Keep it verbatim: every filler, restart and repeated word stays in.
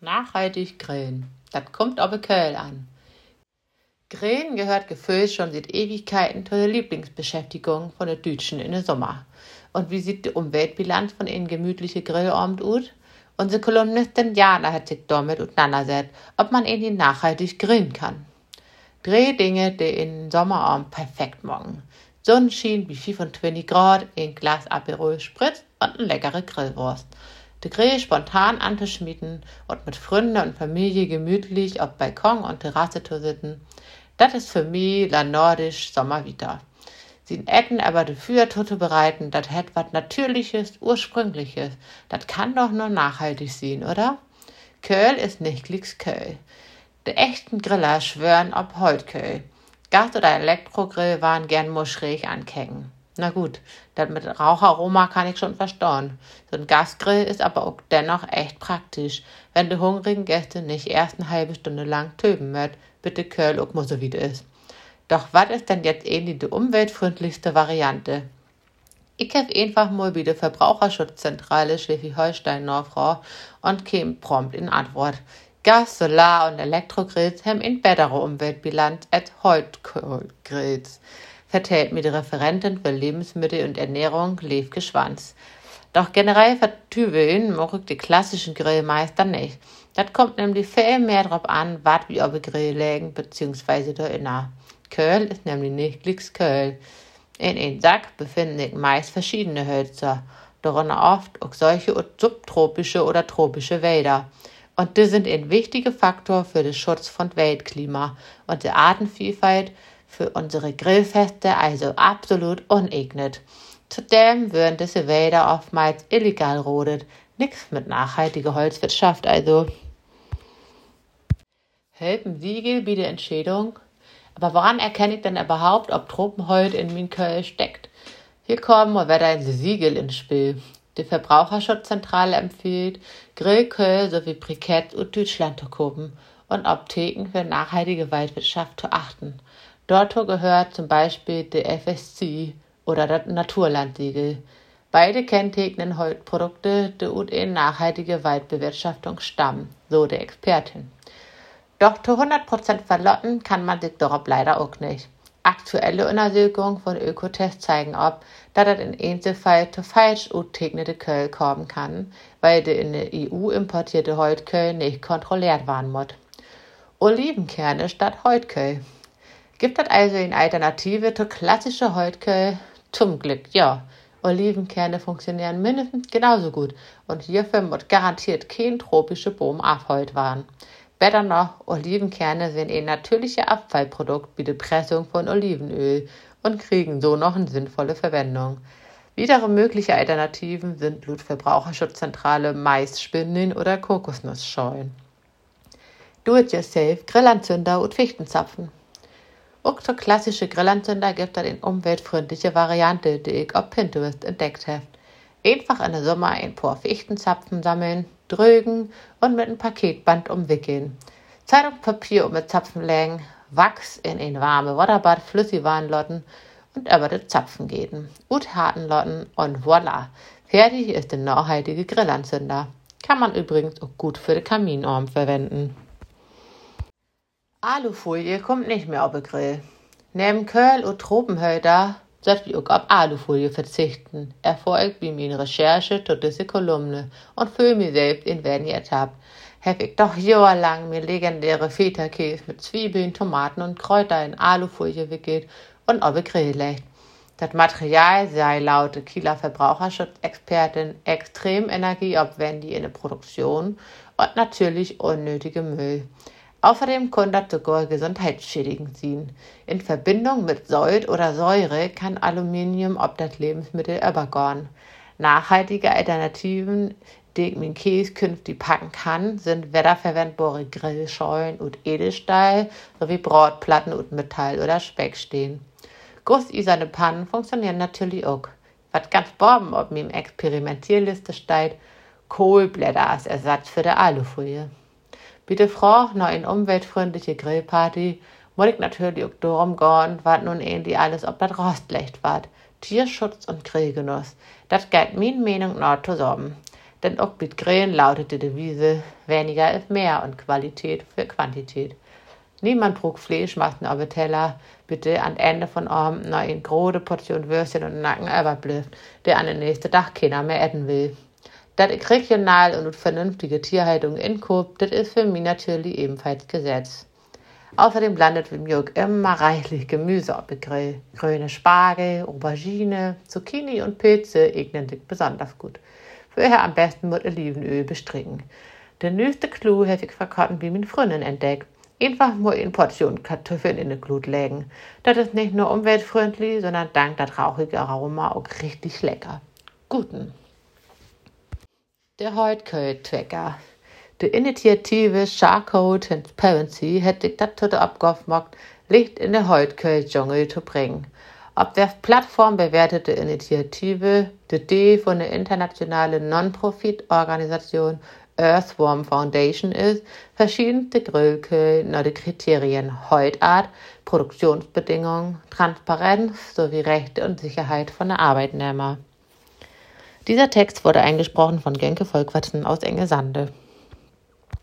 Nachhaltig grillen. Das kommt aber Köl an. Grillen gehört gefühlt schon seit Ewigkeiten zu der Lieblingsbeschäftigung von den Deutschen in den Sommer. Und wie sieht die Umweltbilanz von ihnen gemütliche Grillabend aus? Unsere Kolumnistin Jana hat sich damit auseinandergesetzt, ob man ihnen nachhaltig grillen kann. Drei Dinge, die in den Sommerabend perfekt machen. Sonnenschein wie fünfundzwanzig Grad, ein Glas Aperol Spritz und eine leckere Grillwurst. Den Grill spontan anzuschmieden und mit Freunden und Familie gemütlich auf Balkon und Terrasse zu sitzen, das ist für mich la nordisch Sommer wieder. Sie Ecken aber dafür zu bereiten, das hat was Natürliches, Ursprüngliches. Das kann doch nur nachhaltig sein, oder? Köl ist nicht glicks Köl. Die echten Griller schwören ob Holtköl. Gas- oder Elektrogrill waren gern muschrig ankecken. Na gut, das mit Raucharoma kann ich schon verstauen. So ein Gasgrill ist aber auch dennoch echt praktisch, wenn die hungrigen Gäste nicht erst eine halbe Stunde lang töben möcht, bitte Köl auch mal so wie ist. Doch was ist denn jetzt ähnlich die umweltfreundlichste Variante? Ich habe einfach mal bei der Verbraucherschutzzentrale Schleswig-Holstein nachfragt und käme prompt in Antwort. Gas-, Solar- und Elektrogrills haben eine bessere Umweltbilanz als Holzkohlgrills, vertellt mir die Referentin für Lebensmittel und Ernährung, Levke Schwanz. Doch generell vertübeln mag ich die klassischen Grillmeister nicht. Das kommt nämlich viel mehr drauf an, was wir auf den Grill legen, beziehungsweise da inner. Köl ist nämlich nicht glicks Köl. In einem Sack befinden sich meist verschiedene Hölzer, darunter oft auch solche subtropische oder tropische Wälder. Und die sind ein wichtiger Faktor für den Schutz von Weltklima und der Artenvielfalt für unsere Grillfeste also absolut uneignet. Zudem werden diese Wälder oftmals illegal rodet. Nix mit nachhaltiger Holzwirtschaft also. Helfen Siegel bei der Entschädigung? Aber woran erkenne ich denn überhaupt, ob Tropenholz in mein Köl steckt? Hier kommen mal wieder ein Siegel ins Spiel. Die Verbraucherschutzzentrale empfiehlt, Grillköl sowie Briketts aus Deutschland zu kaufen und Apotheken für nachhaltige Waldwirtschaft zu achten. Dort gehört zum Beispiel der F S C oder das Naturlandsiegel. Beide kennzeichnen Holzprodukte, die aus einer nachhaltigen Waldbewirtschaftung stammen, so die Expertin. Doch zu hundert Prozent verlotten kann man sich darauf leider auch nicht. Aktuelle Untersuchungen von Ökotest zeigen ob, dass es in Einzelfällen zu falsch ausgezeichnete Köl kommen kann, weil die in der E U importierte Holzköl nicht kontrolliert werden muss. Olivenkerne statt Holzköl. Gibt es also eine Alternative zu klassischer Holzköl? Zum Glück, ja. Olivenkerne funktionieren mindestens genauso gut und hierfür muss garantiert kein tropischer Baum abgeholt werden. Besser noch, Olivenkerne sind ein natürliches Abfallprodukt wie die Pressung von Olivenöl und kriegen so noch eine sinnvolle Verwendung. Weitere mögliche Alternativen sind laut Verbraucherschutzzentrale Maisspinnen oder Kokosnussschalen. Do-it-yourself Grillanzünder und Fichtenzapfen. Auch zur klassischen Grillanzünder gibt es eine umweltfreundliche Variante, die ich auf Pinterest entdeckt habe. Einfach in der Sommer ein paar Fichtenzapfen sammeln, drücken und mit einem Paketband umwickeln. Zeitungspapier um mit Zapfen legen, Wachs in ein warme Wasserbad flüssig warten lotten und über die Zapfen gehen. Gut harten lotten und voilà. Fertig ist der nachhaltige Grillanzünder. Kann man übrigens auch gut für den Kaminarm verwenden. Alufolie kommt nicht mehr auf den Grill. Neben Köl und Tropenhölzer sollte ich auch auf Alufolie verzichten. Erfolgt wie meine Recherche zu dieser Kolumne und fühle mich selbst in werden ertappt. Habe ich doch jahrelang mir legendäre Feta-Käse mit Zwiebeln, Tomaten und Kräuter in Alufolie wickelt und auf den Grill legt. Das Material sei laut der Kieler Verbraucherschutzexpertin extrem energieaufwendig in der Produktion und natürlich unnötige Müll. Außerdem kann das sogar gesundheitsschädigend sein. In Verbindung mit Salt oder Säure kann Aluminium auf das Lebensmittel übergehen. Nachhaltige Alternativen, die ich meinen Käse künftig packen kann, sind wiederverwendbare Grillschalen und Edelstahl sowie Bratplatten und Metall oder Speckstehen. Gusseiserne Pannen funktionieren natürlich auch. Was ganz oben auf meinem Experimentierliste steht, Kohlblätter als Ersatz für die Alufolie. Bei der Frau noch eine umweltfreundliche Grillparty muss ich natürlich auch darum gehen, was nun ähnlich alles ob das Rostlicht wird. Tierschutz und Grillgenuss. Das geht meiner Meinung nach zusammen. Denn auch mit Gren lautet die Devise, weniger ist mehr und Qualität für Quantität. Niemand trug Fleischmassen auf den Teller, bitte an Ende von Abend noch eine große Portion Würstchen und Nacken überbleibt, der an den nächsten Tag keiner mehr essen will. Das ich regional und mit vernünftige Tierhaltung inkoop, das ist für mich natürlich ebenfalls Gesetz. Außerdem landet für mich auch immer reichlich Gemüse auf dem Grill. Grüne Spargel, Aubergine, Zucchini und Pilze eignen sich besonders gut. Vorher am besten mit Olivenöl bestricken. Der neueste Clou habe ich verkotten wie meine Freundin entdeckt. Einfach nur eine Portion Kartoffeln in die Glut legen. Das ist nicht nur umweltfreundlich, sondern dank das rauchige Aroma auch richtig lecker. Guten. Der Heutköln-Tracker. Die Initiative Charcoal Transparency hätte ich dazu abgemacht, Licht in den Heutköln-Dschungel zu bringen. Ob der Plattform bewertete Initiative, die Idee von der internationalen Non-Profit-Organisation Earthworm Foundation ist, verschiedenste Grillköhl nach den Kriterien Heutart, Produktionsbedingungen, Transparenz sowie Rechte und Sicherheit von der Arbeitnehmer. Dieser Text wurde eingesprochen von Genke Volkwartzen aus Engesande.